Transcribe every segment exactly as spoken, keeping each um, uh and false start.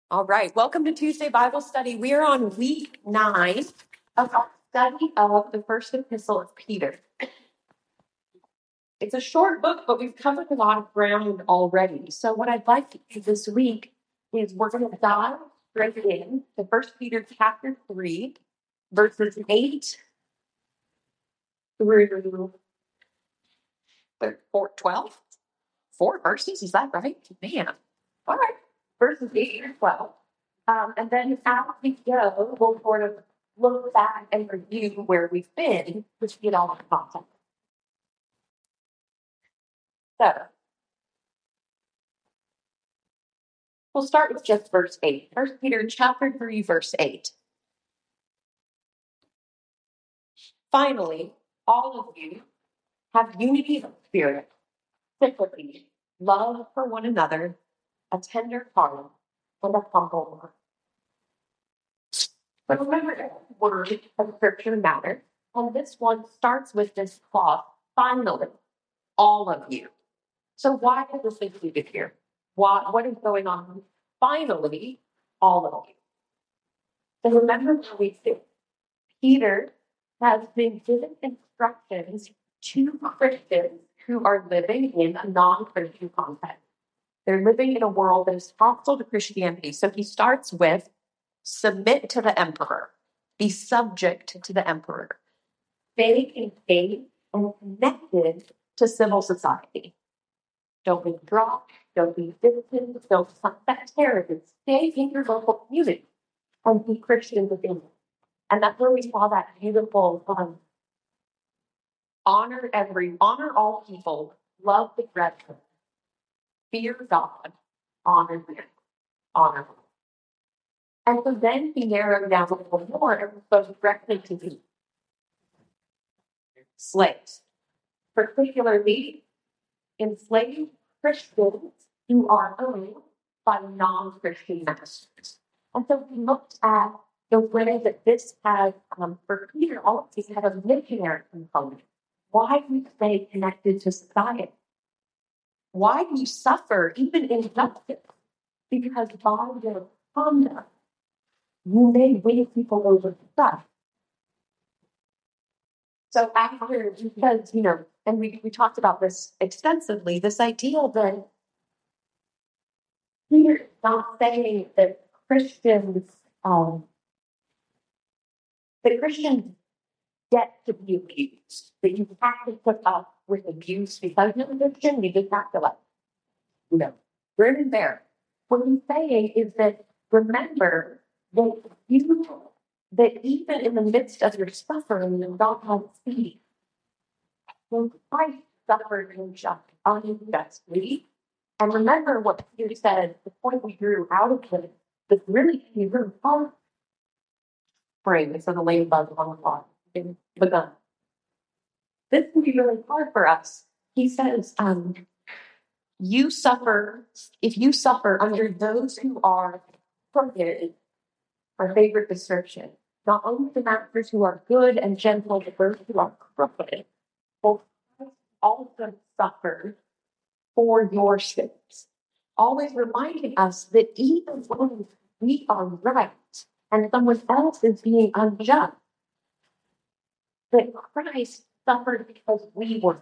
All right, welcome to Tuesday Bible Study. We are on week nine of our study of the first epistle of Peter. It's a short book, but we've covered a lot of ground already. So what I'd like to do this week is we're going to dive straight in to First Peter chapter three, verses eight through four, twelve. Four verses, is that right? Man, all right, verses eight through twelve. Um, and then as we go, we'll sort of look back and review where we've been, which get all the content. So we'll start with just verse eight. First Peter chapter three, verse eight. Finally, all of you have unity of spirit, sympathy, love for one another, a tender heart, and a humble heart. But remember, every word of scripture matters, and this one starts with this clause, finally, all of you. So why is this included here? Why, what is going on? Finally, all of you. So remember where we see Peter has been given instructions to Christians who are living in a non-Christian context. They're living in a world that is hostile to Christianity. So he starts with submit to the emperor, be subject to the emperor, stay engaged and connected to civil society. Don't withdraw, don't be distant, don't suspect terrorism. Stay in your local community and be Christian within it. And that's where we saw that beautiful um, honor every, honor all people, love the brethren, fear God, honor them, honor them. And so then he narrowed down a little more and goes directly to the slaves, particularly enslaved Christians who are owned by non-Christian masters. And so we looked at the way that this has, um, for Peter, all of these have a missionary component. Why do you stay connected to society? Why do you suffer even injustice? Because by your conduct, you may win people over stuff. So after, because, you know, and we, we talked about this extensively, this idea that Peter is not saying that Christians, um, that Christians get to be abused, that you have to put up with abuse because you're a Christian, you just have to like, you know, grin and bear it. What he's saying is that remember that you, that even in the midst of your suffering, you don't have peace. When Christ suffered unjust, unjustly, and remember what Peter said, the point we drew out of it, was really, he really hard. Spring, so the ladybug on the clock, begun. This can be really hard for us. He says, um, you suffer, if you suffer under those who are permitted, our favorite description, not only the masters who are good and gentle, but those who are crooked, will also suffer for your sins. Always reminding us that even when we are right and someone else is being unjust, that Christ suffered because we were.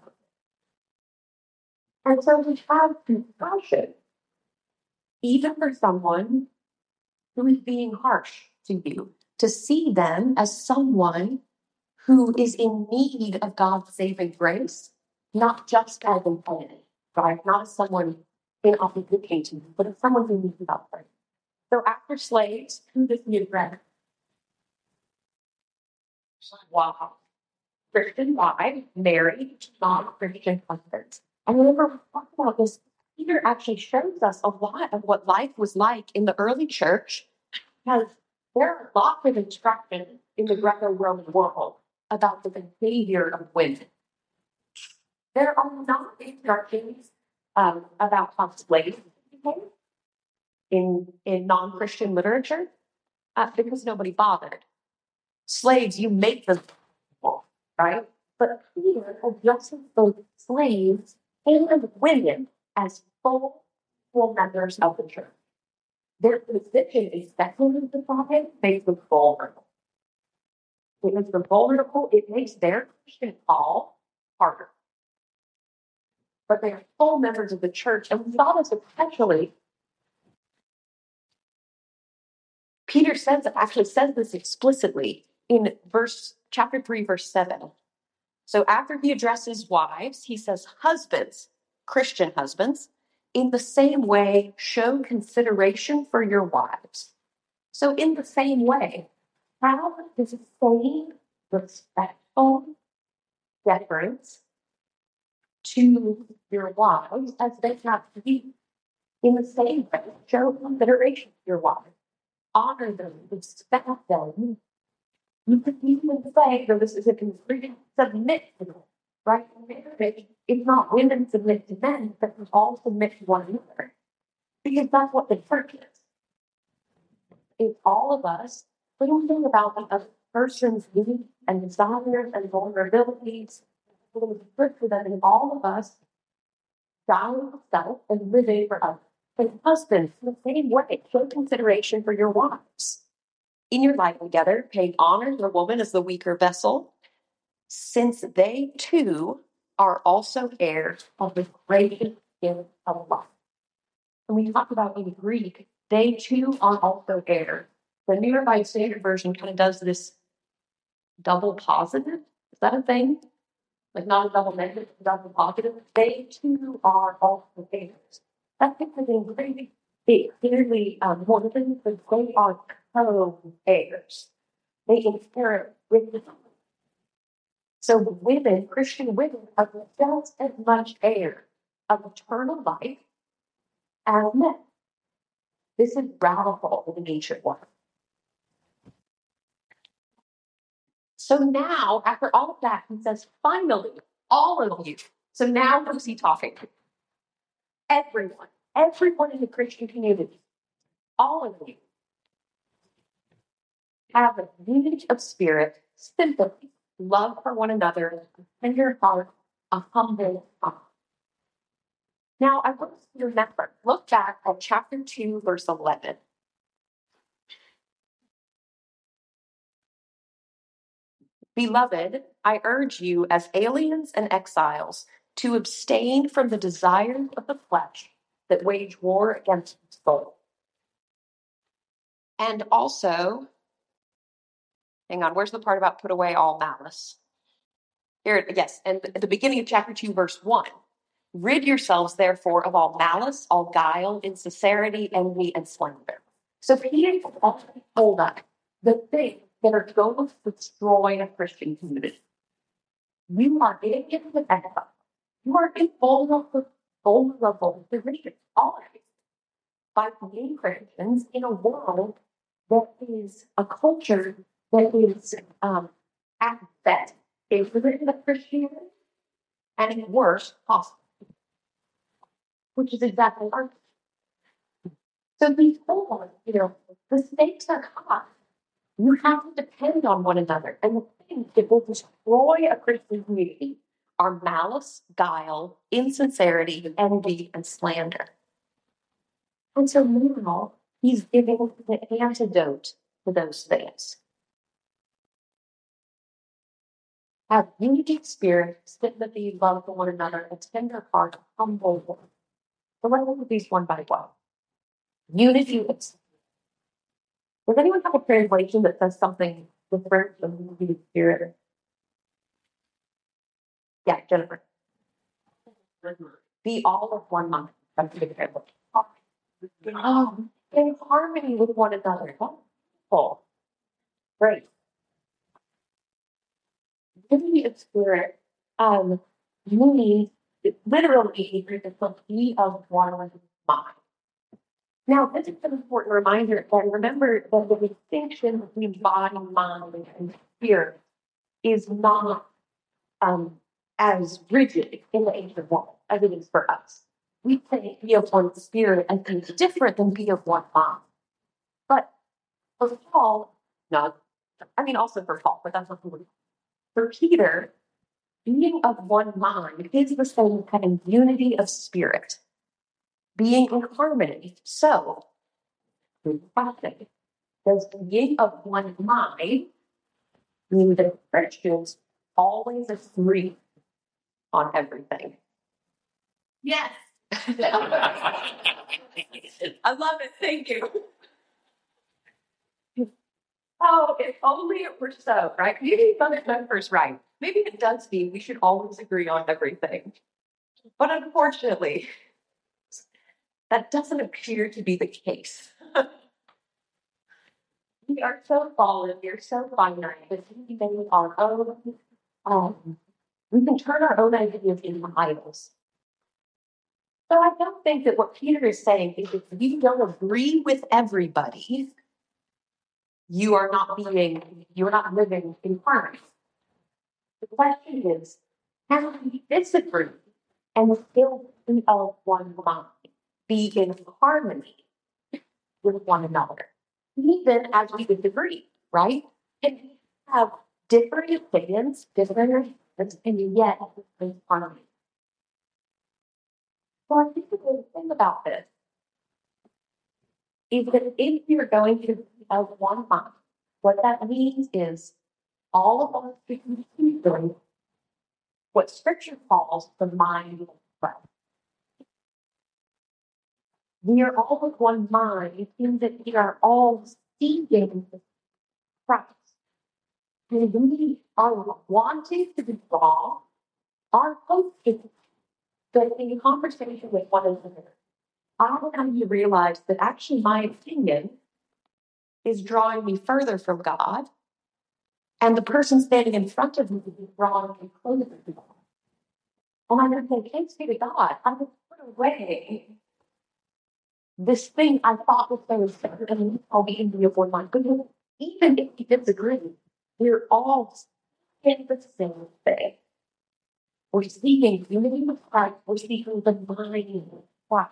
And so we have compassion, even for someone who is being harsh to you, to see them as someone who is in need of God's saving grace, not just as an enemy, right? Not as someone in opposition to you, but as someone who needs God's grace. So after slaves, who does he address? Wow. Christian wives married non-Christian husbands. And whenever we talk about this, Peter actually shows us a lot of what life was like in the early church, because there are lots of instructions in the Greco-Roman world about the behavior of women. There are not instructions um, about how slaves behave in, in non-Christian literature, uh, because nobody bothered. Slaves, you make them, right? But Peter addresses those slaves and women as full, full members of the church. Their position, especially with the Godhead, makes them vulnerable. It makes them vulnerable. It makes their Christian call harder. But they are full members of the church, and we saw this especially. Peter says actually says this explicitly in verse chapter three, verse seven. So after he addresses wives, he says, husbands, Christian husbands, in the same way, show consideration for your wives. So in the same way, have the same respectful deference to your wives as they have to you. In the same way, show consideration to your wives. Honor them, respect them. You could even say, though this is a constraint, submit to them, right? Marriage is not women submit to men, but we all submit to one another. Because that's what the church is. It's all of us. We don't think about the other person's needs and desires and vulnerabilities. We're going to be good for them, and all of us dying for self and living for others. And husbands, in the same way, show consideration for your wives. In your life together, paying honor to the woman as the weaker vessel, since they too are also heirs of the greatest gift of life. And we talked about in Greek, they too are also heirs. The New Revised Standard Version kind of does this double positive. Is that a thing? Like not a double negative, double positive. They too are also heirs. That's because in Greek, it clearly um, more than because they are co-heirs. They inherit with the So women, Christian women, are just as much heirs of eternal life as men. This is radical in the ancient world. So now, after all of that, he says, finally, all of you. So now who's he talking to? Everyone. Everyone in the Christian community. All of you have a unity of spirit, sympathy, love for one another, a tender heart, a humble heart. Now, I want you to remember, look back at chapter two, verse eleven. Beloved, I urge you as aliens and exiles to abstain from the desires of the flesh that wage war against the soul. And also, hang on, where's the part about put away all malice? Here, yes, and at the beginning of chapter two, verse one. Rid yourselves, therefore, of all malice, all guile, insincerity, envy, and slander. So Peter has already told us the things that are going to destroy a Christian community. You are in with exile. You are invulnerable, vulnerable to Christians always by being Christians in a world that is a culture that is um, at best ignorant of Christianity and at worst hostile, which is exactly our. So these people, you know, the stakes are high. You have to depend on one another. And the things that will destroy a Christian community are malice, guile, insincerity, envy, and slander. And so now he's giving the antidote to those things. Have unity of spirit, sympathy, love for one another, a tender heart, a humble one. So let's look at these one by one. Unity of spirit. Does anyone have a translation that says something different than unity of spirit? Yeah, Jennifer. Be all of one mind. That's a good translation. Oh, in harmony with one another. Wonderful. Great. Unity of spirit um, means literally to be of one mind. Now, this is an important reminder that remember that the distinction between body, mind, and spirit is not um, as rigid in the ancient world as it is for us. We say be of one spirit and things different than be of one mind. But for Paul, no, I mean also for Paul, but that's not the word. For Peter, being of one mind is the same kind of unity of spirit, being in harmony. So, question. Does being of one mind mean that Christians always agree on everything? Yes. I love it. Thank you. Oh, if only it were so, right? Maybe Mother Member's right. Maybe it does mean we should always agree on everything. But unfortunately, that doesn't appear to be the case. We are so fallen, we are so finite that we make our own, um, we can turn our own ideas into idols. So I don't think that what Peter is saying is if you don't agree with everybody, you are not being, you're not living in harmony. The question is, how do we disagree and still be of one mind, be in harmony with one another, even as we disagree, right? And we have different opinions, different opinions, and yet in harmony. So I think the good thing about this is that if you're going to be of one mind, what that means is all of us should be doing what Scripture calls the mind of Christ. We are all of one mind in that we are all seeking Christ. And we are wanting to be wrong. Our hope is that in conversation with one another, I will come to realize that actually my opinion is drawing me further from God, and the person standing in front of me is drawing me closer to God. And I'm going to say, thanks be to God, I'm going to put away this thing I thought was so certain, and I'll be in the one mind. But even if we disagree, we're all in the same thing. We're seeking unity with Christ. We're seeking the mind of Christ.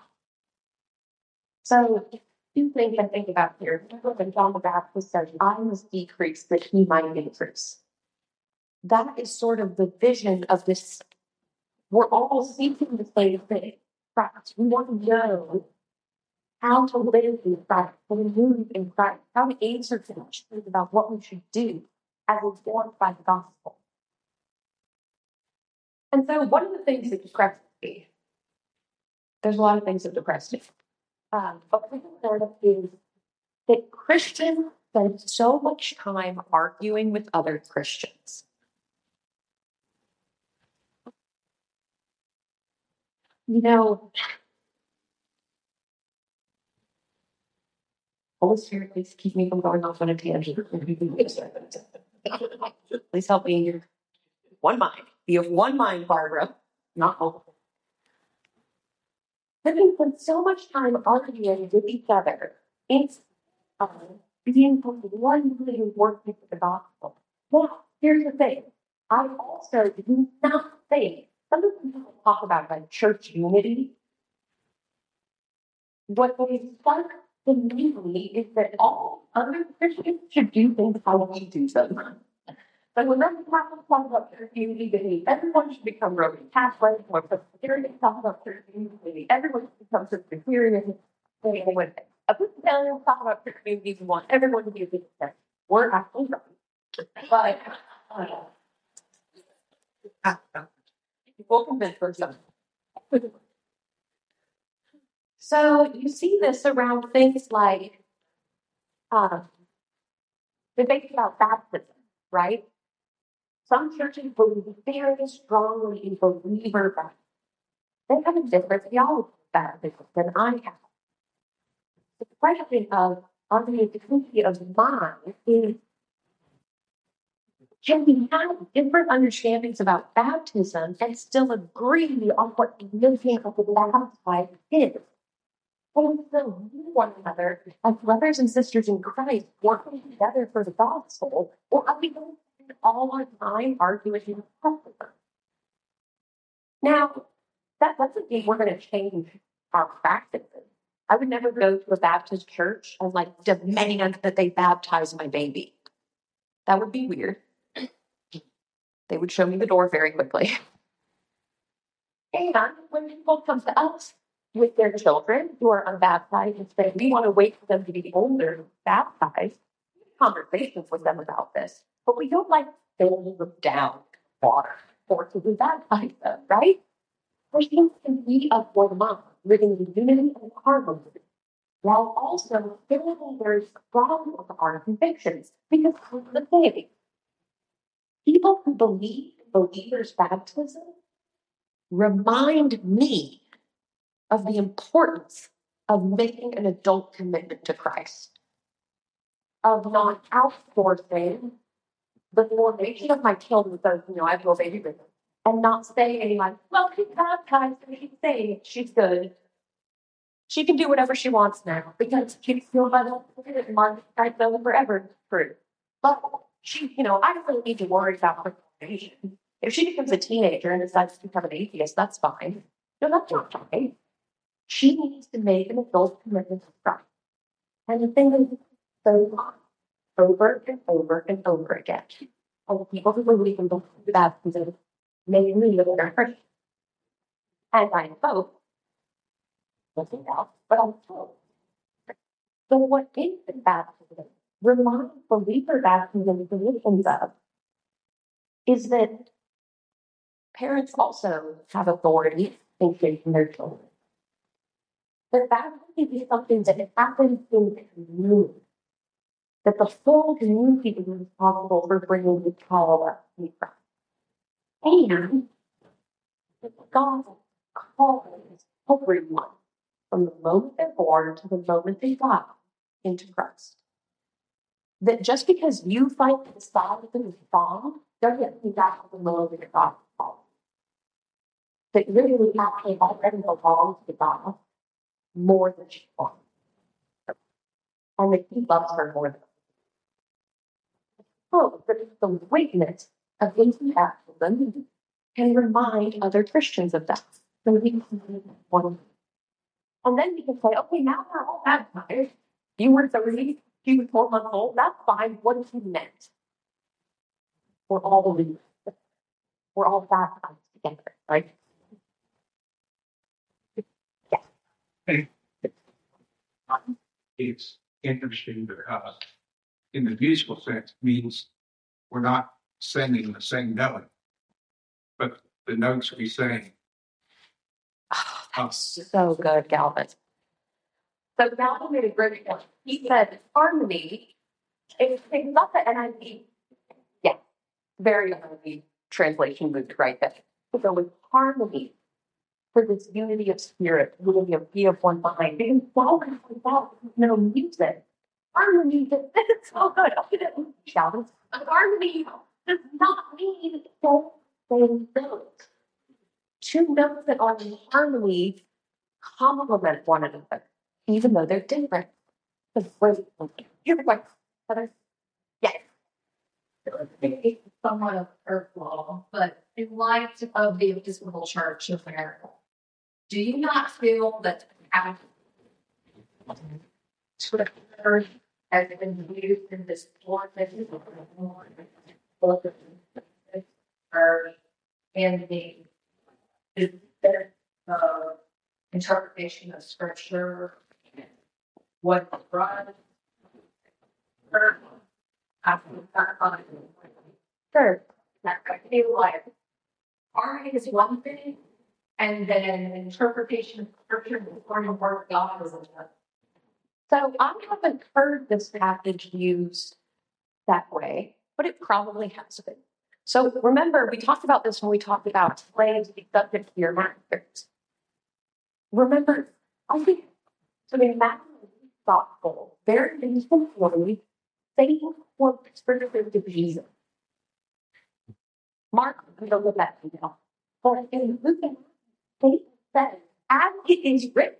So, two things I think about here. When John the Baptist says, I must decrease that he might increase. That is sort of the vision of this. We're all seeking the same thing. Christ. We want to know how to live in Christ, how to move in Christ, how to answer questions about what we should do as informed by the gospel. And so one of the things that depresses me, there's a lot of things that depress me, um, but one of them is that Christians spend so much time arguing with other Christians. You know, Holy Spirit, please keep me from going off on a tangent. Please help me here. One mind. Be of one mind, Barbara, not multiple. But we spend so much time arguing with each other. It's um, being one really working for the gospel. Now, here's the thing. I also do not think, some of the people talk about like church unity. What is stuck to me is that all other Christians should do things how we do them. But when other Catholics talk about church unity, everyone should become Roman Catholic. When Presbyterians talk about church unity, everyone should become Presbyterian. When Episcopalians talk about church unity, we want everyone to be a Christian. We're actually right. But uh, we'll convince ourselves. So you see this around things like um, debate about baptism, right? Some churches believe very strongly in believer baptism. They have a different theology of baptism than I have. The question of authenticity of mind is, can we have different understandings about baptism and still agree on what the living of the baptized is? Can we still view one another as brothers and sisters in Christ working together for the gospel? Or are we going to spend all our time arguing in the Now, that doesn't mean we're going to change our practices. I would never go to a Baptist church and like demand that they baptize my baby. That would be weird. They would show me the door very quickly. And when people come to us, with their children who are unbaptized and say, we want to wait for them to be older to baptize, conversations with them about this. But we don't like fill them down with water or to be baptized them, right? Christians can be of one mind, living in unity and harmony, while also feeling very strong with our convictions. Because here's the thing, people who believe in believers' baptism remind me of the importance of making an adult commitment to Christ, of not outsourcing the formation of my children, so, you know, I have a baby with them, and not saying, like, well, she's baptized, and she's saved, she's good. She can do whatever she wants now, because she's still by the Holy Spirit, and Mark Christ over forever true. But she, you know, I don't really need to worry about her formation. If she becomes a teenager and decides to become an atheist, that's fine. No, that's not fine. She needs to make an adult commitment to Christ. And the thing is, so over and over and over again. And the people who believe in baptism make me live their Christian. And I hope, nothing else, but I'm told. So what infant baptism reminds believer baptism traditions of is that parents also have authority in shaping their children. That that can be something that happens in the community. That the full community is responsible for bringing the child up to Christ. And that God calls everyone from the moment they're born to the moment they die into Christ. That just because you fight the side of the wrong doesn't mean that the moment that God calls. That really actually already belongs to God more than she wants. And that he loves her more than hope that the witness of infant baptism can remind other Christians of that. So we can one. And then we can say, okay, now we're all baptized. You were thirty, you were twelve months old, that's fine. What if you meant? We're all believers. We're all baptized together, right? Yeah. It's interesting because in the musical sense means we're not singing the same note, but the notes we sing. Oh, that's so good, Galvin. So Galvin made a great point. He said harmony is not the N I V. Yeah, very N I V translation moved right there. So with harmony for this unity of spirit, unity of be of one mind. Because Galvin without no music, harmony this is so good. I'll get it, Galvin. Harmony does not mean the same notes. Two notes that are in harmony complement one another, even though they're different. That's great. You're right, Heather. Yes. It's somewhat of curveball, but in light of the Episcopal Church of America, do you not feel that Twitter has been used in this form or in the uh, interpretation of scripture, what brought her after that? Sure. I feel like harmony is one thing, and then interpretation of scripture and the word of God is another. So I haven't heard this passage used that way, but it probably has been. So remember, we talked about this when we talked about slaves be subject to your masters. Remember, I think, so in that thoughtful, very intentionally, Satan quotes scripture to Jesus. Mark, we don't look at detail. But in Luke, Satan says, as it is written,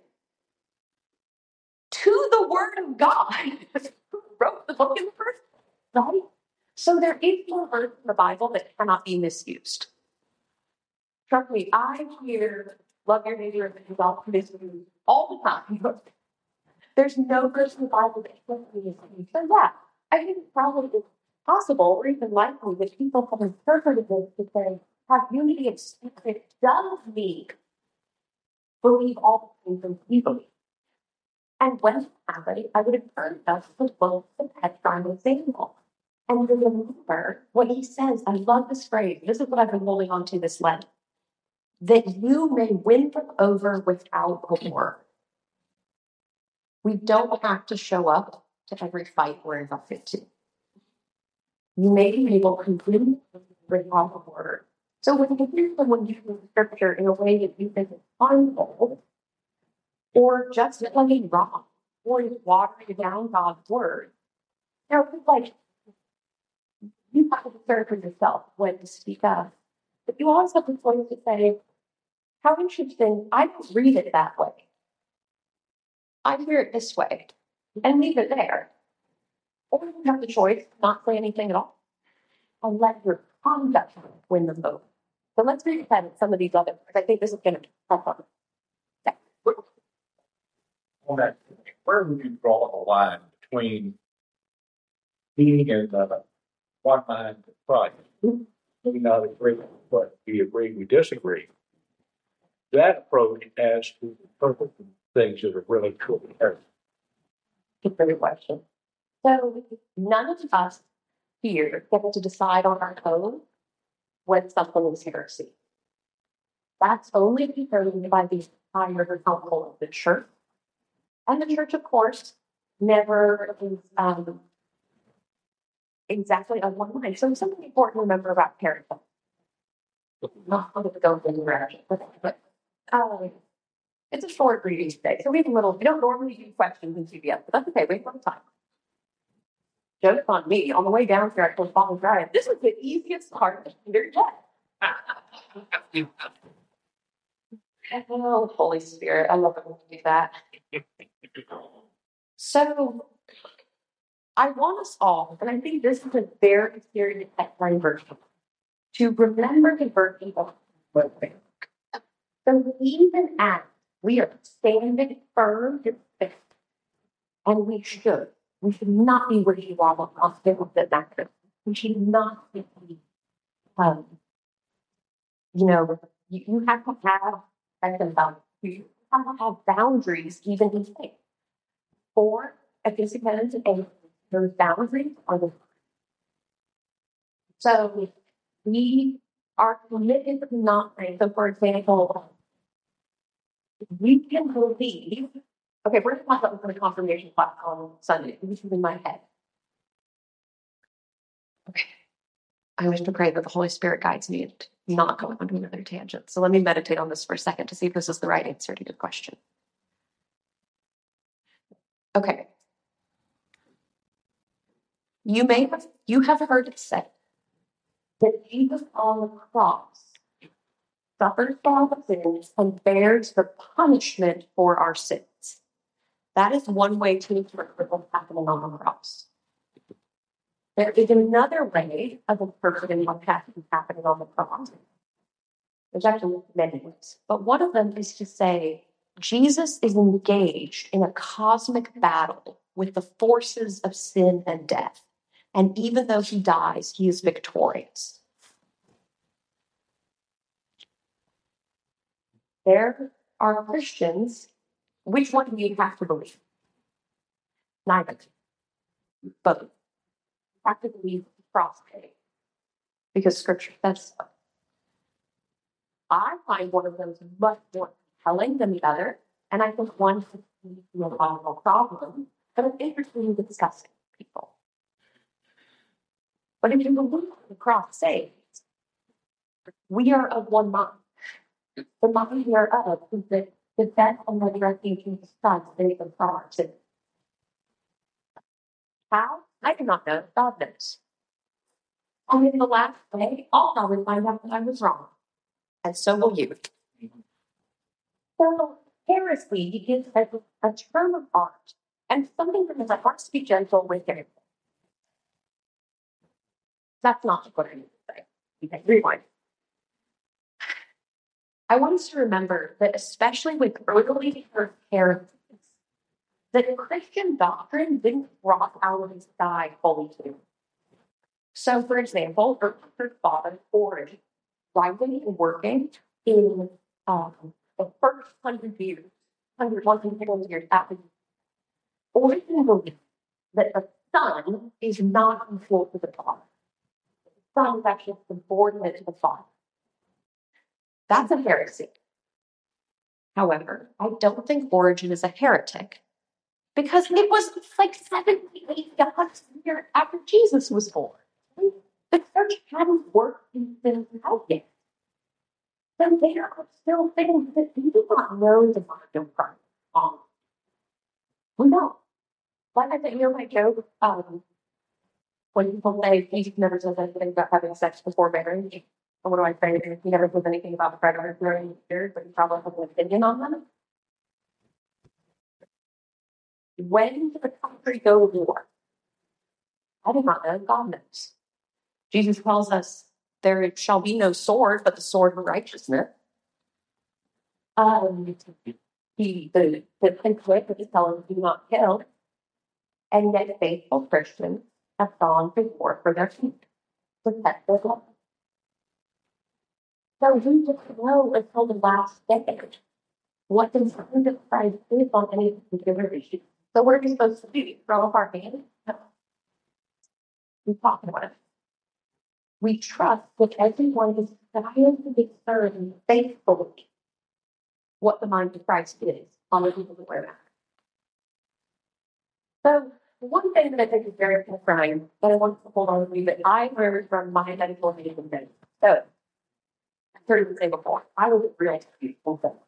to the word of God, who wrote the book in the first place, right? So there is no verse in the Bible that cannot be misused. Trust me, I hear love your neighbor and yourself misused all the time. There's no verse in the Bible that can't be misused. So yeah, I think it's probably possible or even likely that people have interpreted this to say have unity of spirit does mean believe all the things that we believe. And when happened, I would have turned us to both the Petrine example. And remember what he says. I love this phrase. This is what I've been holding on to this Lent. That you may win them over without a word. We don't have to show up to every fight we're invited to. You may be able to win without a word. So when you hear someone using scripture in a way that you think is harmful, or just plain wrong, or is watering down God's word, now it's like you have to discern for yourself when to speak up. But you always have the choice to say, how interesting, I don't read it that way. I hear it this way, and leave it there. Or you have the choice to not say anything at all, and let your conduct win them both. So let's read ahead at some of these others, because I think this is going to help us. On that, where would you draw the line between being in uh, one mind with Christ? We not agree, but we agree, we disagree. That approach as to perfect things that are really cool. Good for your question. So none of us here get to decide on our own when something is heresy. That's only determined by the higher council of the church. And the church, of course, never is um, exactly of one mind. So something important to remember about parenting. Not going to go in the direction, but um, it's a short reading today. So we have a little, we don't normally do questions in C B S, but that's okay. We have a little time. Joke's on me. On the way down here, I told Bob and Brian, this was the easiest part of your day. Oh, Holy Spirit. I love it when you do that. So I want us all, and I think this is a very serious headline version, to remember the virtue of living. So even as we are standing firm in faith, and we should, we should not be wishy-washy on the matter. We should not be, um, you know, you, you have to have, I think about, you have to have boundaries even in faith. For participants and those boundaries are the so we are committed to not so for example, we can believe okay, we're gonna talk about this in the confirmation class on Sunday, which is in my head. Okay. I wish to pray that the Holy Spirit guides me and not go on to another tangent. So let me meditate on this for a second to see if this is the right answer to your question. Okay. You may have you have heard it said that Jesus on the cross suffers for our sins and bears the punishment for our sins. That is one way to interpret what's happening on the cross. There is another way of interpreting what's happening on the cross. There's actually many ways, but one of them is to say Jesus is engaged in a cosmic battle with the forces of sin and death. And even though he dies, he is victorious. There are Christians. Which one do you have to believe? Neither. Both. You have to believe the cross day. Because scripture says so. I find one of those much more compelling than the other. And I think one could be a logical problem. But I'm interested in discussing people. But if you believe the cross saves, we are of one mind. The mind we are of is that the death and resurrection of Jesus Christ saves us from our sins. How? I do not know. God knows. And in the last day, I'll probably find out that I was wrong. And so will you. So, heresy begins as a term of art and something that is a heart to be gentle with him. That's not what I need to say. Okay, rewind. I want us to remember that, especially with early church heresies, that Christian doctrine didn't drop out of the sky fully too. So, for example, early church fathers, Origen, writing and working in um, the first hundred years, hundred, one hundred years after, originally believed that the Son is not equal to the Father. The Son is actually subordinate to the Father. That's a heresy. However, I don't think Origen is a heretic because it was like seventy, eighty, one hundred years after Jesus was born. The church hadn't worked these things out yet. So there are still things that we do not know the mind of Christ on. We don't. Like I said, you know my joke, um, when people say Jesus never says anything about having sex before marriage. And what do I say? He never says anything about the predators during the years, but he probably has an opinion on them. When did the country go to war? I do not know. God knows. Jesus tells us there shall be no sword, but the sword of righteousness. Um, he, the, the conflict is telling us do not kill. And yet faithful Christians have gone to war for their faith, protect their life. So we just know until the last decade what the mind of Christ is on any particular issue. So what are we supposed to do? Throw up our hands? No. We talk about it. We trust that everyone is trying to discern faithfully what the mind of Christ is on the people that wear that. So one thing that I think is very confirming that I want to hold on to that I learned from my medical education days. So I heard you say before, I was a real people.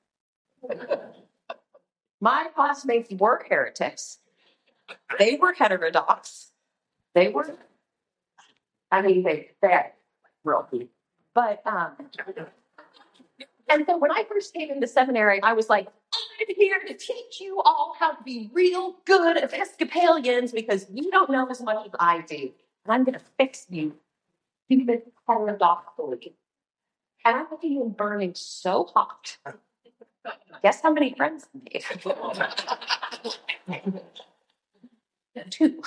My classmates were heretics. They were heterodox. They were, I mean, they they real deep. But um, and so when I first came into seminary, I was like, I'm here to teach you all how to be real good Episcopalians because you don't know as much as I do. And I'm going to fix you. You've been paradoxically. And I'm looking you burning so hot. Guess how many friends I made? Two.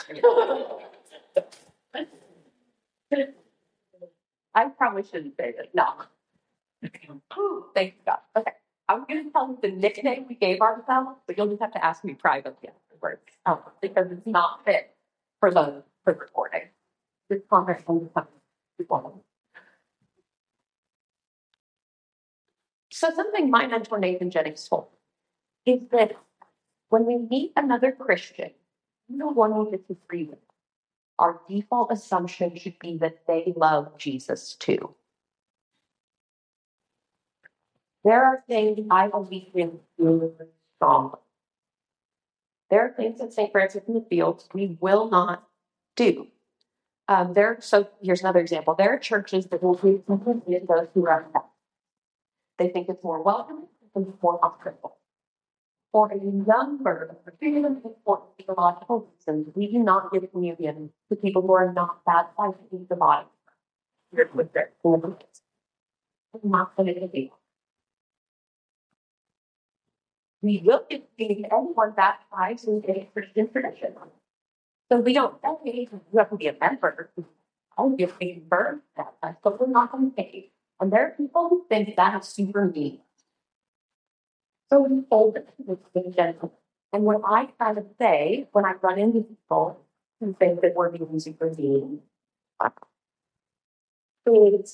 I probably shouldn't say that. No. Ooh, thank God. Okay. I'm going to tell you the nickname we gave ourselves, but you'll just have to ask me privately afterwards um, because it's not fit for the for the recording. This conversation is So something my mentor Nathan Jennings told me is that when we meet another Christian, no one we disagree with, our default assumption should be that they love Jesus too. There are things I believe in really strongly. There are things at Saint Francis in the Fields we will not do. Um, there, so here's another example. There are churches that will treat simply as those who are upset. They think it's more welcoming and more hospitable. For a number of particularly important theological reasons, we do not give communion to people who are not baptized into the body. With their communions. Not going to be. We will give communion to anyone baptized in a Christian tradition. So we don't say you have to be a member. I'll give a birth baptized, but we're not going to pay. And there are people who think that is super mean. So we hold it with the gentleman. And what I kind of say when I run into people who think that we're being super mean is,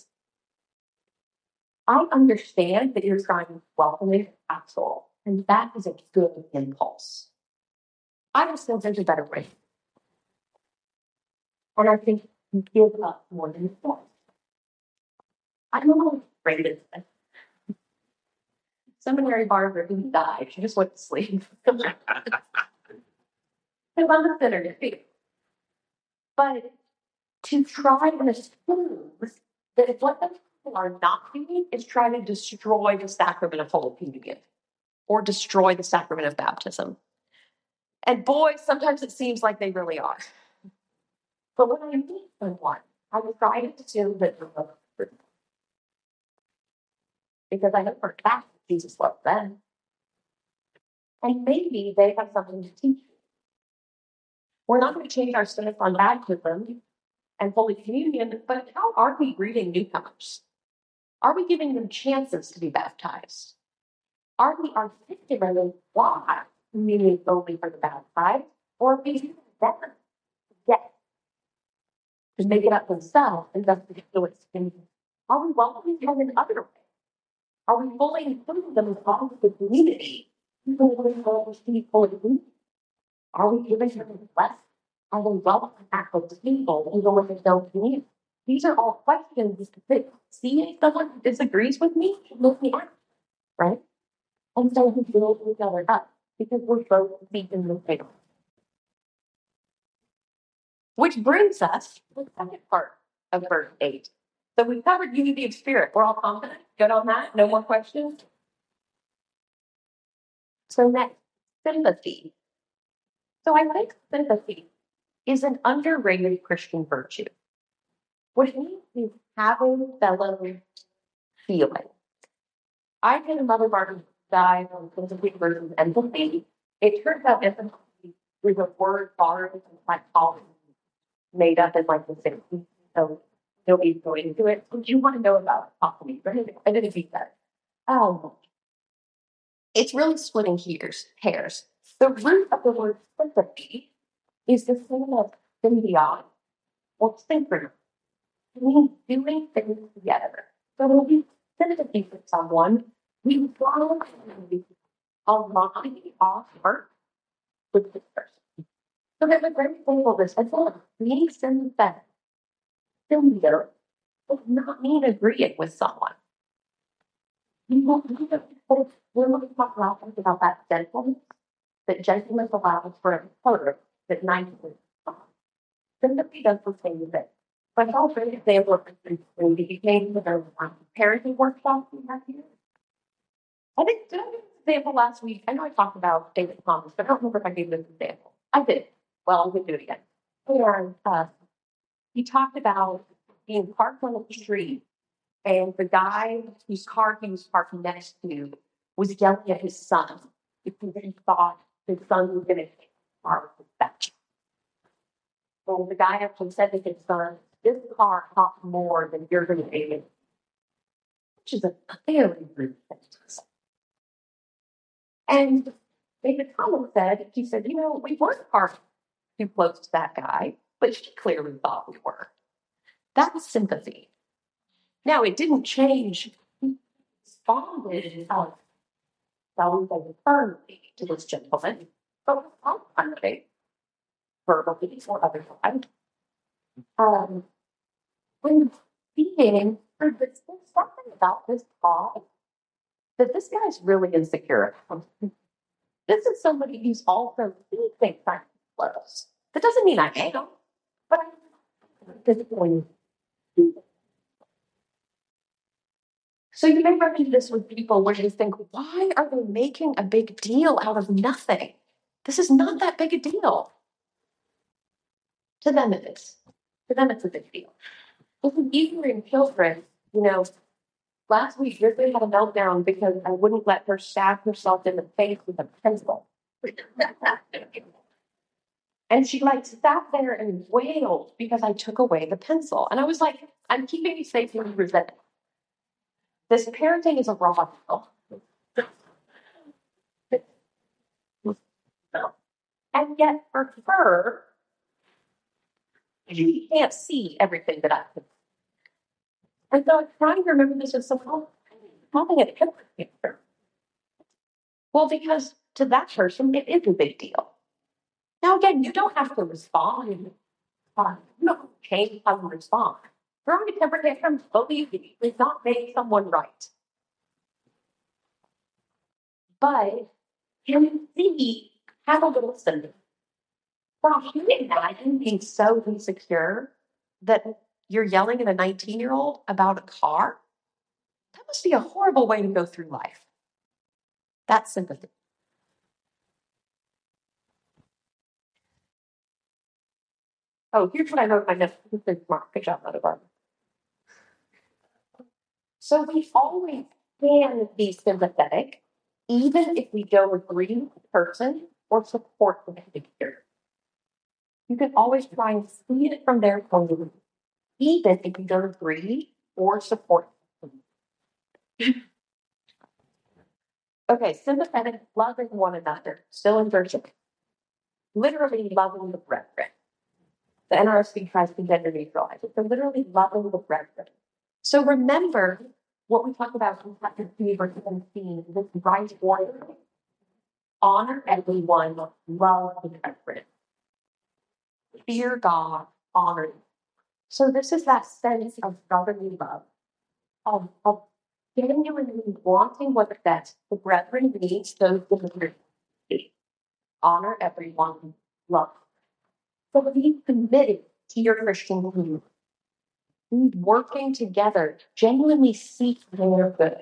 I understand that you're trying to welcome me as soul, and that is a good impulse. I just think there's a better way. And I think you give up more than you want. I don't know how to this. Seminary Barbara who died. She just went to sleep. I'm a sinner too. But to try and assume that what the people are not doing is trying to destroy the sacrament of Holy Communion or destroy the sacrament of baptism. And boy, sometimes it seems like they really are. But when I meet someone, I will try to assume that they're both true. Because I know for a fact that Jesus loved them. And maybe they have something to teach you. We're not going to change our stance on baptism and Holy Communion, but how are we greeting newcomers? Are we giving them chances to be baptized? Are we articulating why, meaning only for the bad side, or are we them? Yes. Just make it up themselves and that's what's in. Are we welcoming them in other ways? Are we fully including them as part of the community? Even if we don't receive fully included? Are we giving them less? Are they welcoming at the table even when they don't community? These are all questions that seeing someone who disagrees with me should make me ask, right? And so we build each other up because we're both seeking the same. Which brings us to the second part of verse eight. So we covered unity of spirit. We're all confident? Good on that? No more questions? So next, sympathy. So I think sympathy is an underrated Christian virtue. What it means is having fellow feeling. I did a Mother Martin dive on sympathy versus empathy. It turns out empathy is a word borrowed from psychology, made up in like the sixties. So nobody's going into it. So you want to know about it, talk to me. I didn't beat that. Um, it's really splitting hairs. Hairs. The root of the word sympathy is the same as symbiotic or synchrony. It means doing things together. So when we sympathy with someone, we voluntarily align our heart with this person. So there's a great example of this. As well, being sympathetic, symbiotic does not mean agreeing with someone. You won't do it, but it's we're looking to talk about that gentleness, that gentleness allows for a hurt, that kindness. Sympathy does the same thing. But I'll bring an example of this when we became the um, parenting workshop we had here. I think did I give this example last week? I know I talked about David Thomas, but I don't remember if I gave this example. I did. Well, I'm going to do it again. And uh, he talked about being parked on the street, and the guy whose car he was parked next to was yelling at his son because he thought his son was going to take the car with his back. Well, the guy actually said to his son, "This car costs more than you're going to pay me," which is a very rude thing to say. And David Thomas said, he said, you know, we weren't parked too close to that guy, but she clearly thought we were. That's sympathy. Now, it didn't change. He responded uh, so firmly to this gentleman, but was unfair, verbally or otherwise. Um, when speaking, there's something about this talk that this guy's really insecure. This is somebody who's also he thinks I'm close. That doesn't mean I am, but I'm disappointed. So you may run into this with people where you think, why are they making a big deal out of nothing? This is not that big a deal. To them it is. To them it's a big deal. Even in children, you know, last week Griffin had a meltdown because I wouldn't let her stab herself in the face with a pencil. And she like sat there and wailed because I took away the pencil. And I was like, I'm keeping you safe from resentment. This parenting is a raw deal. And yet for her, she can't see everything that I can. And so I'm trying to remember this as someone having a temper tantrum. Well, because to that person, it is a big deal. Now, again, you don't have to respond. Uh, you don't change how you respond. Throwing a temper tantrum, believe me, does not make someone right. But can you see, have a little sympathy? Wow, can you imagine being so insecure that you're yelling at a nineteen-year-old about a car? That must be a horrible way to go through life. That's sympathy. Oh, here's what I wrote in my notes. Mark, good job, Mother Barbara. So we always can be sympathetic, even if we don't agree with the person or support the behavior. You can always try and see it from their point of view, even if you don't agree or support them. Okay, sympathetic, loving one another, still in verse six. Literally loving the brethren. The N R S V tries to gender neutralize it. They're literally loving the brethren. So remember what we talked about in chapter three, verse seventeen, this right order. Honor everyone, love the brethren. Fear God, honor. So this is that sense of brotherly love, of, of genuinely wanting what the best the brethren needs, those in the community. Honor everyone, love. So be committed to your Christian community. Be working together, genuinely seek their good.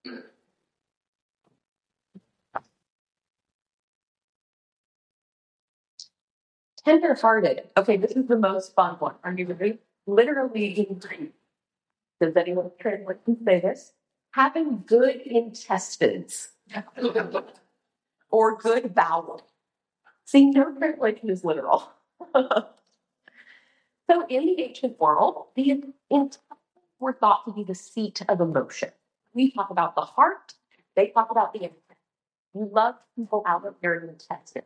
Tender-hearted. Okay, this is the most fun one. Are you ready? Literally in Greek. Does anyone translate to say this? Having good intestines or good bowel. See, no translation is literal. So in the ancient world, the intestines were thought to be the seat of emotion. We talk about the heart. They talk about the intestines. You love people out of their intestines.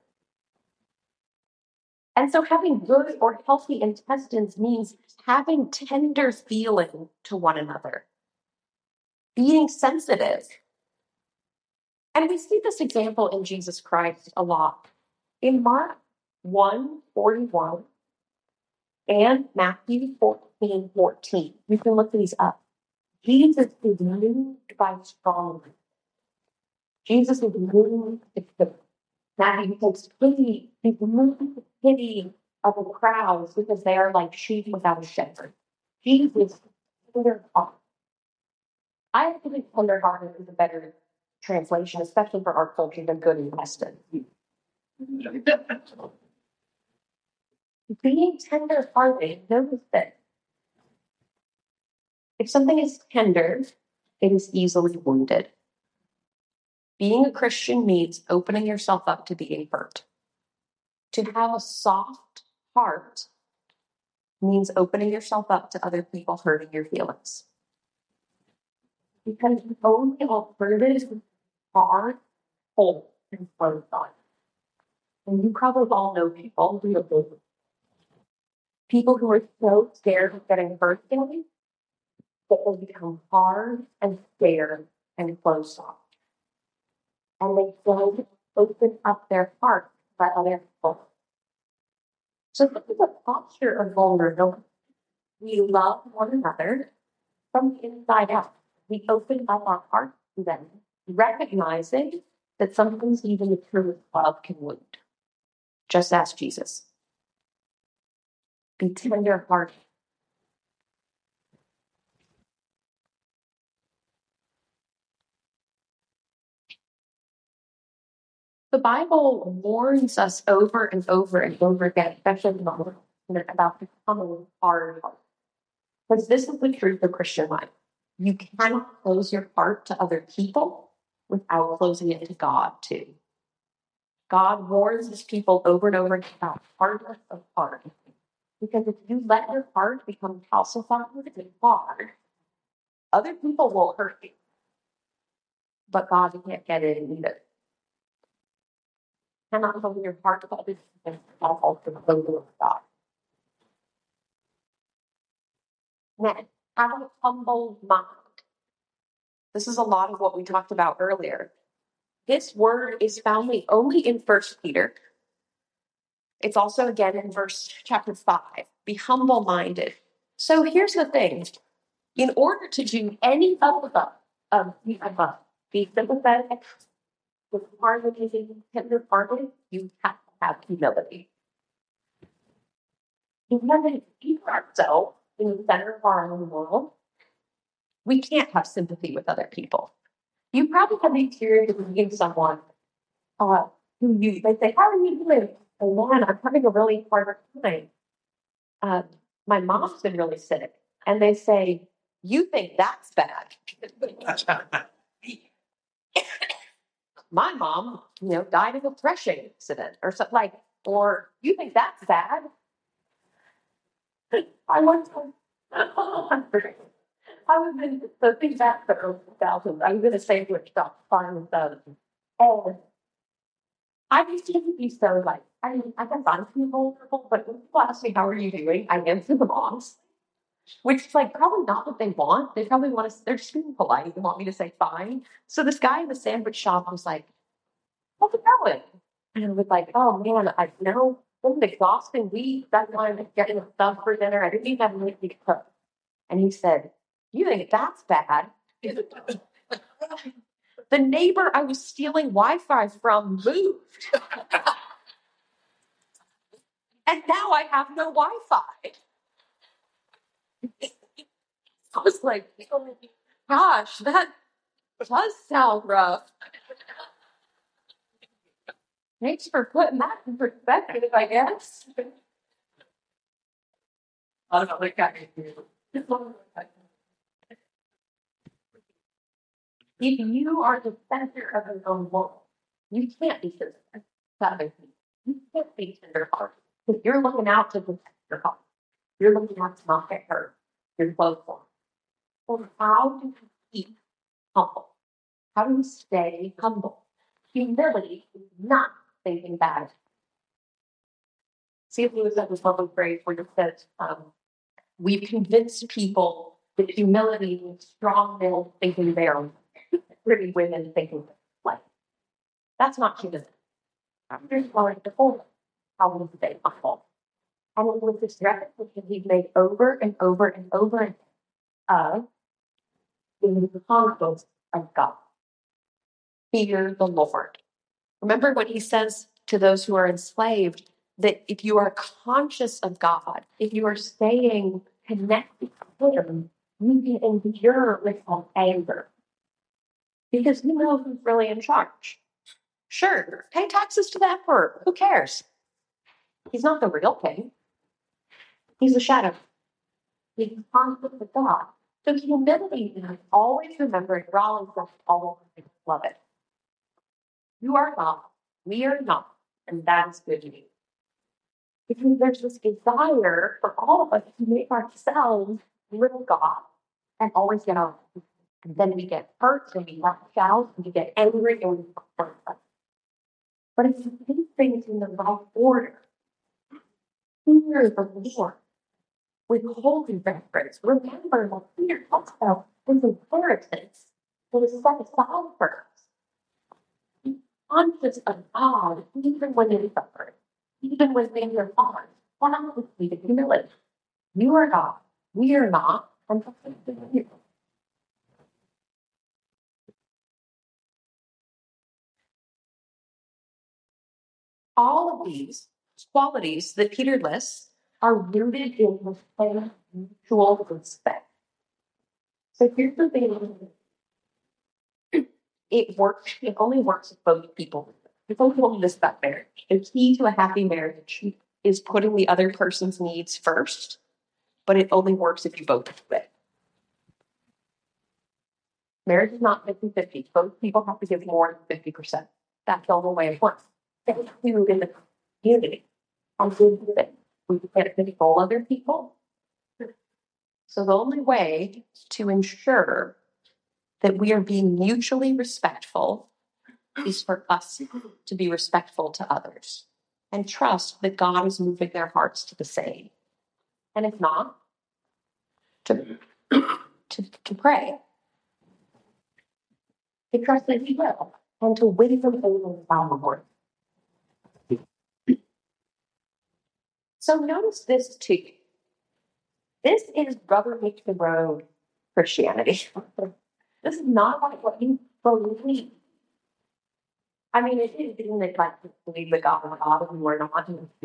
And so having good or healthy intestines means having tender feeling to one another, being sensitive. And we see this example in Jesus Christ a lot. In Mark one forty-one and Matthew fourteen fourteen, you can look these up. Jesus is moved by strong. Jesus is moved to Matthew takes pity, he's moved with pity of the crowds because they are like sheep without a shepherd. Jesus is tender heart. I think tender hearted is a better translation, especially for our culture than good intestine. Being tender hearted, notice that if something is tender, it is easily wounded. Being a Christian means opening yourself up to being hurt. To have a soft heart means opening yourself up to other people hurting your feelings. Because the only alternative are cold and closed on. And you probably all know people who are people who are so scared of getting hurt feelings that they become hard and scared and closed off. And they don't open up their heart by other people. So this is a posture of vulnerability. We love one another from the inside out. We open up our hearts to them, recognizing that sometimes even the truest love can wound. Just ask Jesus. Be tender hearted. The Bible warns us over and over and over again, especially in the Old Testament, about becoming hard hearted. Because this is the truth of Christian life. You cannot close your heart to other people without closing it to God too. God warns his people over and over again about hardness of heart. Because if you let your heart become calcified and hard, other people will hurt you. But God can't get in either. Cannot hold your heart to others and hold the closure of God. Next, have a humble mind. This is a lot of what we talked about earlier. This word is found only in First Peter. It's also again in verse chapter five. Be humble-minded. So here's the thing. In order to do any of the um, above, be sympathetic, with harmony, tender-hearted, you have to have humility. Because if we keep ourselves in the center of our own world, we can't have sympathy with other people. You probably have the experience of meeting someone uh, who you they say, "How are you doing?" And man, I'm having a really hard time. Uh, my mom's been really sick, and they say, "You think that's bad?" My mom, you know, died in a threshing accident or something like, or you think that's bad? I once, I was in, so think back to the early two thousands. I was in a sandwich shop farm with um, And I used to be so like, I mean, I guess I'm too vulnerable, but when people ask me, how are you doing? I answer them honestly, which is like probably not what they want. They probably want to, they're just being polite. They want me to say fine. So this guy in the sandwich shop was like, how's it going? And I was like, oh man, I know it was an exhausting week. That's why I'm getting stuff for dinner. I didn't even have anything to cook. And he said, you think that's bad? The neighbor I was stealing Wi-Fi from moved. And now I have no Wi-Fi. I was like, gosh, that does sound rough. Thanks for putting that in perspective, I guess. Another guy. If you are the center of your own world, you can't be sensitive to other people. You can't be tenderhearted. If you're looking out to protect your heart, you're looking out to not get hurt. You're close one. Well, how do we keep humble? How do we stay humble? Humility is not thinking bad. C S. Lewis has this lovely phrase where it says, um, we've convinced people that humility means strong men thinking barely, pretty women thinking like. That's not humility. Here's going to hold how we stay humble. And it was this repetition he made over and over and over again of in the conquest of God. Fear the Lord. Remember what he says to those who are enslaved, that if you are conscious of God, if you are staying connected to him, you can endure without anger. Because you know who's really in charge. Sure, pay taxes to the emperor. Who cares? He's not the real king. He's the shadow. He's conscious of God. So humility is always remembering Rollins says all love it. You are not. We are not. And that is good news. Because there's this desire for all of us to make ourselves little God and always get on. And then we get hurt and we lash out and we get angry and we hurt us. But if you do things in the right order, fear the Lord with holy reverence. Remember what Peter talks about his inheritance that is set aside for us. Be conscious of God even when you suffer, even when things are hard. Why not with humility? You are God, we are not, and you. All of these qualities that Peter lists are rooted in the same mutual respect. So here's the thing. It works, it only works if both people. If both people this about marriage. The key to a happy marriage is putting the other person's needs first, but it only works if you both do it. Marriage is not fifty-fifty. Both people have to give more than fifty percent. That's the only way it works. Thank you in the community. I'm good with it. We can't control other people. So the only way to ensure that we are being mutually respectful is for us to be respectful to others and trust that God is moving their hearts to the same. And if not, to, to, to pray. To trust that he will and to win them over the power. So notice this too. This is rubber meets the road Christianity. This is not like what you believe. I mean, it is in that like believe the God of God and we're not.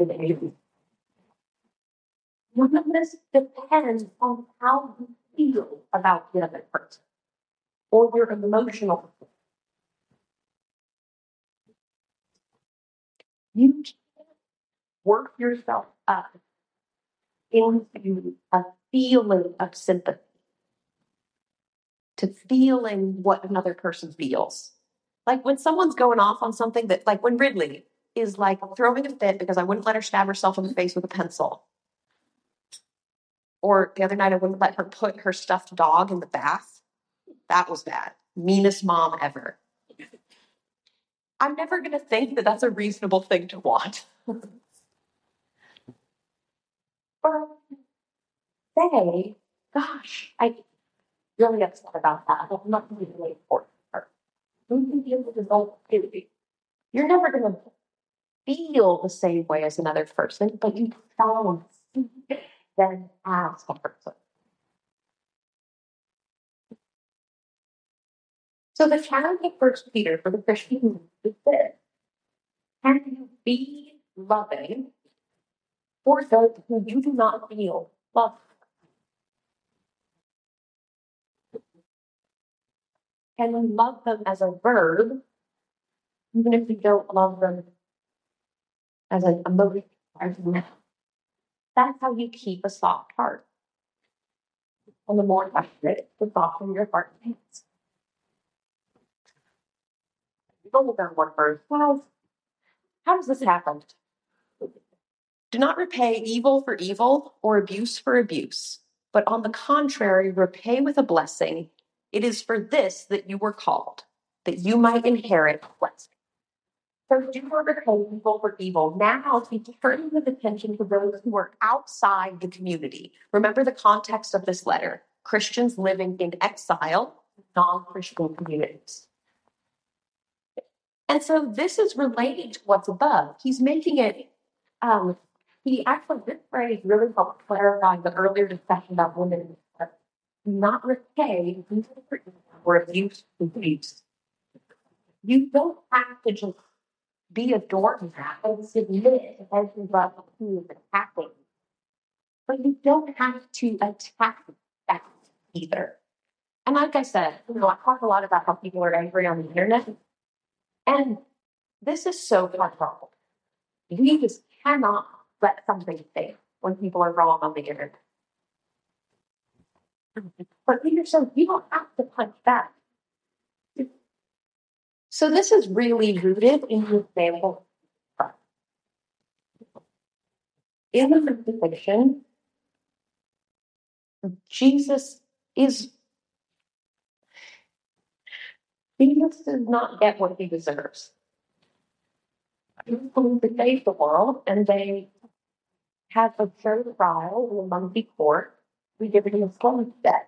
None of this depends on how you feel about the other person or your emotional. You can't work yourself up into a feeling of sympathy, to feeling what another person feels. Like when someone's going off on something that, like when Ridley is like throwing a fit because I wouldn't let her stab herself in the face with a pencil. Or the other night I wouldn't let her put her stuffed dog in the bath. That was bad. Meanest mom ever. I'm never going to think that that's a reasonable thing to want. Or say, gosh, I really upset about that. I'm not going to be late for her. Who can deal with this whole activity? You're never going to feel the same way as another person, but you don't see them as a person. So the challenge of First Peter for the Christian is this: can you be loving for those who you do not feel love? Can we love them as a verb, even if we don't love them as an emotion? That's how you keep a soft heart. And the more passionate, the softer your heart gets. We've only done one verse. Guys, how does this happen? Do not repay evil for evil or abuse for abuse, but on the contrary, repay with a blessing. It is for this that you were called, that you might inherit blessing. So do not repay evil for evil. Now to turn with attention to those who are outside the community. Remember the context of this letter: Christians living in exile, non-Christian communities. And so this is related to what's above. He's making it, um, he actually, this phrase really helped clarify the earlier discussion about women. Do not repay evil for evil or abuse for abuse. You don't have to just be a doormat and submit to everybody who is attacking. But you don't have to attack that either. And like I said, you know, I talk a lot about how people are angry on the internet. And this is so powerful. We just cannot let something stay when people are wrong on the internet. But be yourself, you don't have to punch back. So this is really rooted in the example. In the crucifixion, Jesus is Jesus does not get what he deserves. He's going to save the world, and they have a fair trial in a monkey court. We give him a full death.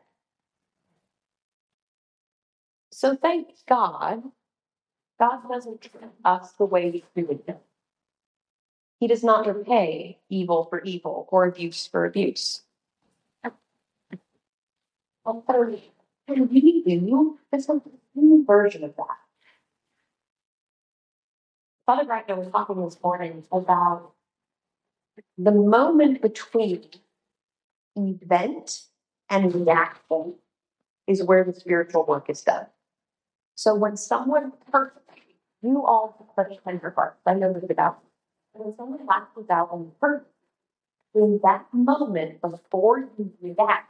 So thank God, God doesn't treat us the way we treated him. He does not repay evil for evil or abuse for abuse. And we do this is a version of that. Father Breitner was talking this morning about the moment between event and reaction is where the spiritual work is done. So when someone hurts you, all touch tender hearts. I know this about. When someone lashes out and hurts, in that moment before you react,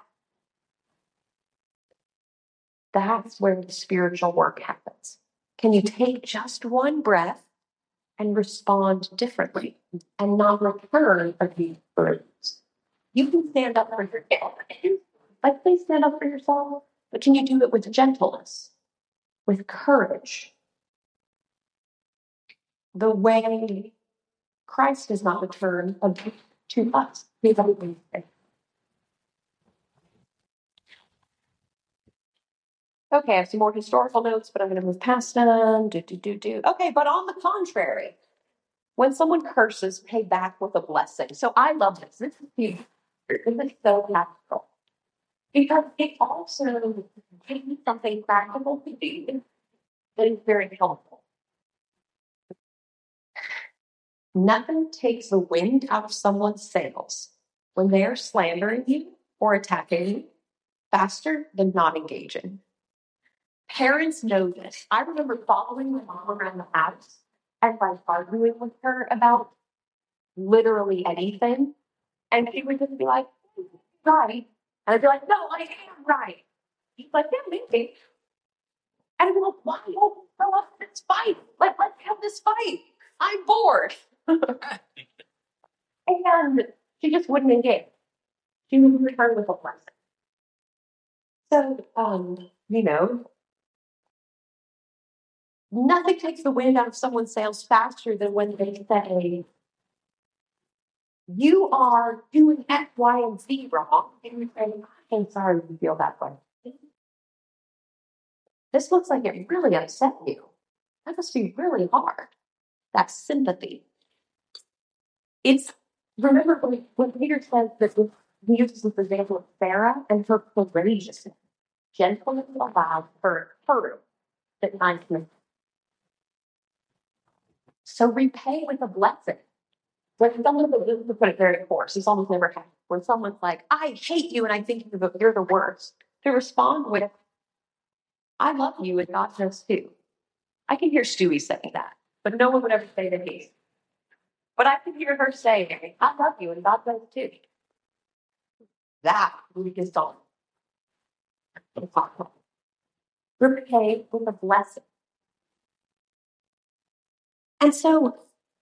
that's where the spiritual work happens. Can you take just one breath and respond differently and not return abuse for abuse? You can stand up for yourself. Like, please stand up for yourself. But can you do it with gentleness, with courage? The way Christ does not return abuse to us. He's always there. Okay, I have some more historical notes, but I'm going to move past them. Do, do, do, do. Okay, but on the contrary, when someone curses, pay back with a blessing. So I love this. This is huge. This is so natural. Because it also gives you something practical to do that is very helpful. Nothing takes the wind out of someone's sails when they are slandering you or attacking you faster than not engaging. Parents know this. I remember following my mom around the house and like arguing with her about literally anything. And she would just be like, right. And I'd be like, no, I am right. She's like, yeah, maybe. And I'd be like, why don't you throw up this fight? Like, let's have this fight. I'm bored. And she just wouldn't engage. She would return with a blessing. So, um, you know, Nothing takes the wind out of someone's sails faster than when they say, you are doing X, Y, and Z wrong. And you say, I'm sorry you feel that way. This looks like it really upset you. That must be really hard. That's sympathy. It's, remember when, when Peter says that he uses this example of Sarah and her courageousness, gentleness allowed her courage that kindness. So repay with a blessing. When someone, to put it very coarse, it's almost never happened. When someone's like, I hate you and I think you're the, you're the worst, to respond with, I love you and God does too. I can hear Stewie saying that, but no one would ever say that he's. But I can hear her saying, I love you and God does too. That we just don't. Repay with a blessing. And so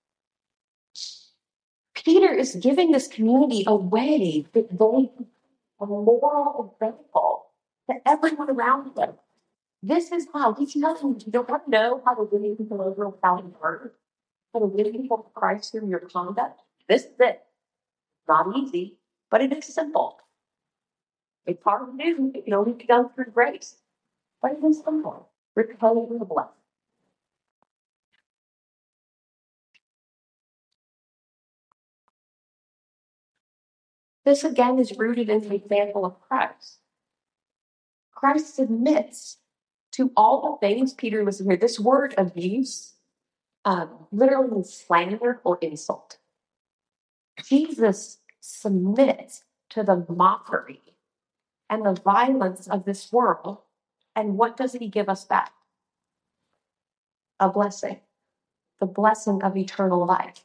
Peter is giving this community a way that they a moral example to everyone around them. This is how he's telling you, you don't want to know how to win people over without a word, how to win people to Christ through your conduct. This is it. Not easy, but it is simple. It's hard to do. It can only be done through grace. But it is simple. Repay with a blessing. This again is rooted in the example of Christ. Christ submits to all the things Peter was here. This word abuse um, literally means slander or insult. Jesus submits to the mockery and the violence of this world. And what does he give us back? A blessing. The blessing of eternal life.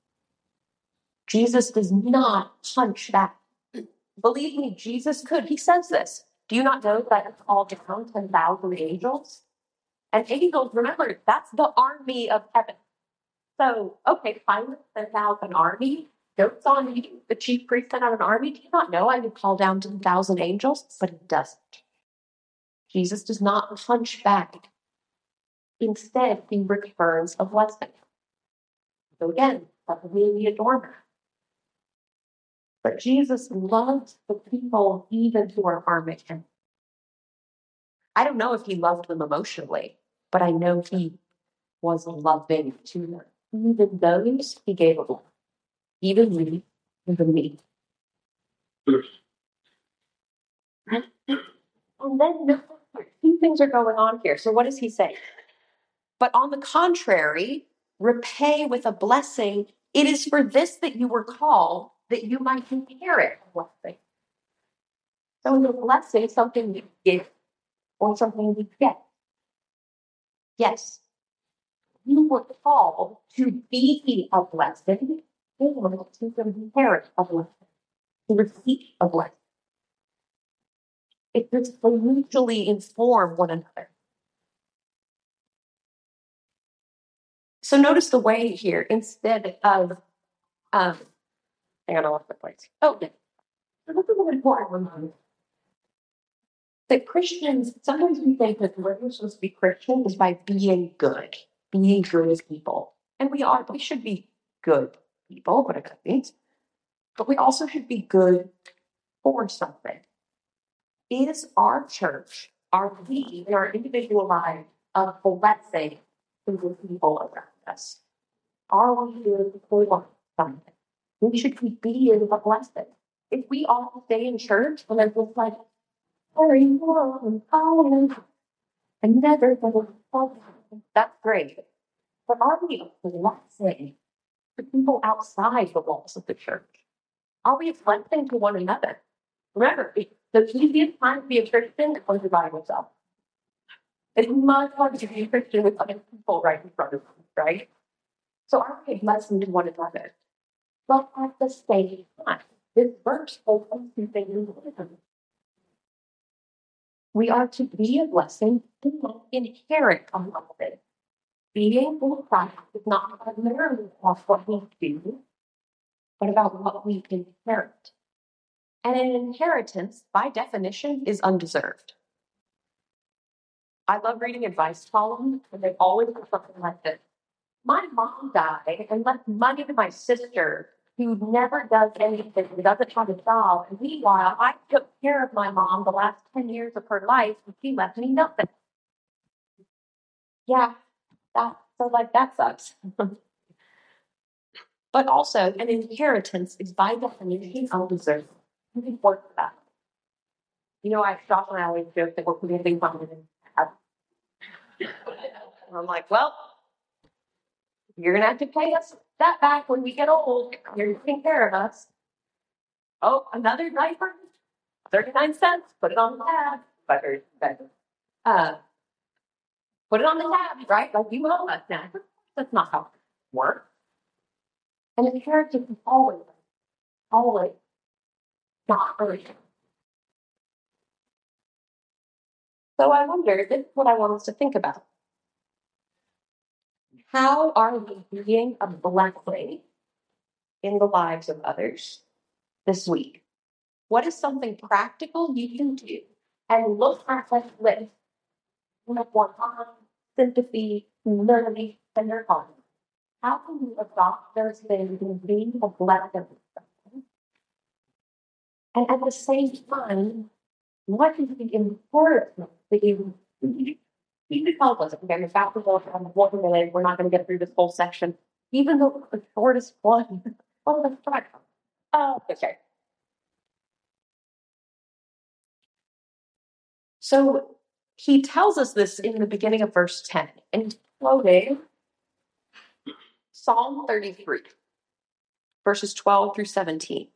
Jesus does not punch back. Believe me, Jesus could. He says this. Do you not know that it's all down ten thousand angels? And angels, remember, that's the army of heaven. So, okay, fine, ten thousand army. Jokes on you, the chief priest sent out an army. Do you not know I would call down ten thousand angels? But he doesn't. Jesus does not punch back. Instead, he returns a blessing. So again, that would be a doormat. But Jesus loves the people even who are harming him. I don't know if he loved them emotionally, but I know he was loving to them. Even those he gave a blessing. Even me, even me. And then two things are going on here. So what does he say? But on the contrary, repay with a blessing. It is for this that you were called, that you might inherit a blessing. So is a blessing something you give or something you get? Yes. You were called to be a blessing or to inherit a blessing, to receive a blessing. It just mutually inform one another. So notice the way here, instead of, um, hang on, I lost my place. Oh, yeah. So this is an important reminder. That Christians, sometimes we think that we're supposed to be Christian is by being good, being good as people. And we are, we should be good people, whatever that means. But we also should be good for something. Is our church, are we in our individual lives a blessing to the people around us? Are we good for something? We should be being a blessing. If we all stay in church and it's just like, everyone, oh, and never that's great. But are we a blessing to people outside the walls of the church? Are we a blessing to one another? Remember, the easiest time to be a Christian is when you're by yourself. It's much harder to be a Christian with other people right in front of you, right? So are we a blessing to one another? But at the same time, this verse opens two things. We are to be a blessing to inherit a blessing. Being full of Christ is not primarily about what we do, but about what we inherit. And an inheritance, by definition, is undeserved. I love reading advice columns, and they always do something like this. My mom died and left money to my sister, who never does anything, who doesn't have a job. And meanwhile, I took care of my mom the last ten years of her life, and she left me nothing. Yeah, that, so like that sucks. But also, an inheritance is by definition undeserved. You can work for that. You know, I Josh and I always joke that we're putting things on it. And I'm like, well, you're gonna have to pay us that back when we get old. You're taking care of us. Oh, another diaper, thirty-nine cents. Put it on the tab. Better, better. Uh, put it on the tab, right? Like you owe us now. That's not how it works. And inheritance is always, always not urgent. So I wonder, this is what I want us to think about. How are we being a blessing in the lives of others this week? What is something practical you can do and look at this list with one on sympathy, humility, and their heart? How can you adopt those things and be a blessing? And at the same time, what is the encouragement that you you can help us? Again, the about to go on one minute. We're not going to get through this whole section, even though it's the shortest one. Oh, let's try. Oh, okay. So he tells us this in the beginning of verse ten, and he's quoting Psalm thirty-three, verses twelve through seventeen.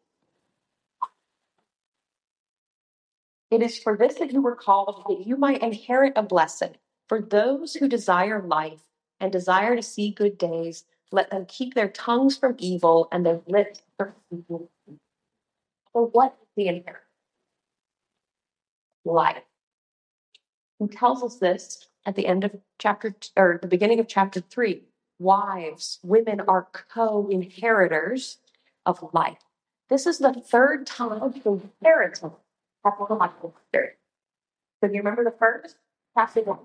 It is for this that you were called, that you might inherit a blessing. For those who desire life and desire to see good days, let them keep their tongues from evil and their lips from evil. So what is the inheritance? Life. He tells us this at the end of chapter, t- or the beginning of chapter three. Wives, women are co-inheritors of life. This is the third time the inheritance has one of my sisters. So do you remember the first? Passing on.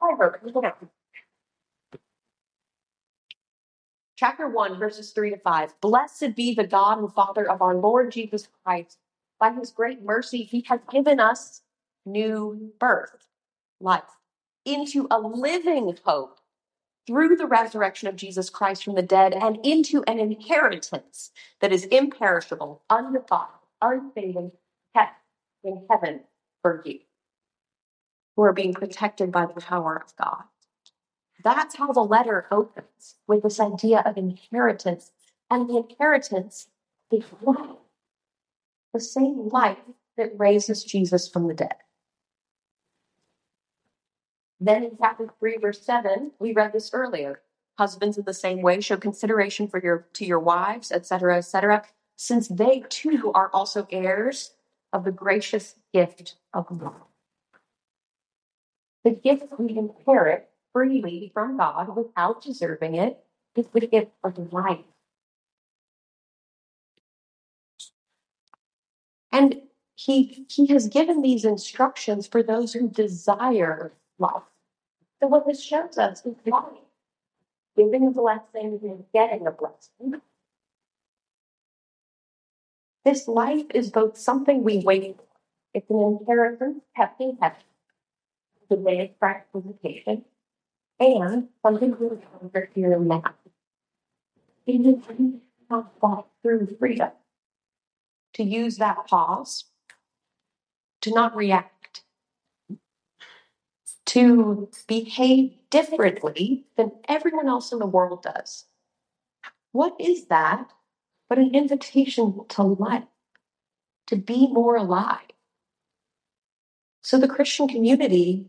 Chapter one, verses three to five. Blessed be the God and Father of our Lord Jesus Christ. By his great mercy, he has given us new birth, life, into a living hope through the resurrection of Jesus Christ from the dead, and into an inheritance that is imperishable, undefiled, unfading, kept in heaven for you, who are being protected by the power of God. That's how the letter opens, with this idea of inheritance. And the inheritance is life, the same life that raises Jesus from the dead. Then in chapter three, verse seven, we read this earlier. Husbands in the same way show consideration for your to your wives, et cetera, et cetera, since they too are also heirs of the gracious gift of God. The gift we inherit freely from God without deserving it is the gift of life. And he, he has given these instructions for those who desire life. So what this shows us is life. Giving a blessing and getting a blessing. This life is both something we wait for. It's an inheritance kept in heaven, the day of Christ's visitation, and something we encounter here and now. It is we have that through freedom. To use that pause, to not react, to behave differently than everyone else in the world does. What is that but an invitation to life, to be more alive? So the Christian community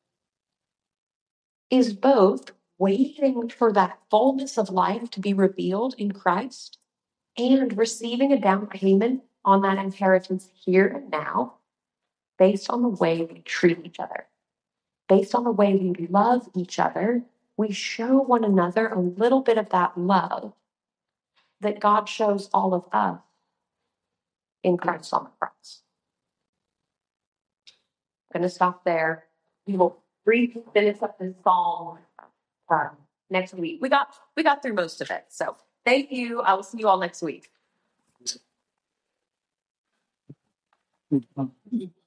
is both waiting for that fullness of life to be revealed in Christ and receiving a down payment on that inheritance here and now based on the way we treat each other. Based on the way we love each other, we show one another a little bit of that love that God shows all of us in Christ on the cross. I'm going to stop there. We will read, finish up this song uh, next week. We got we got through most of it. So thank you. I will see you all next week.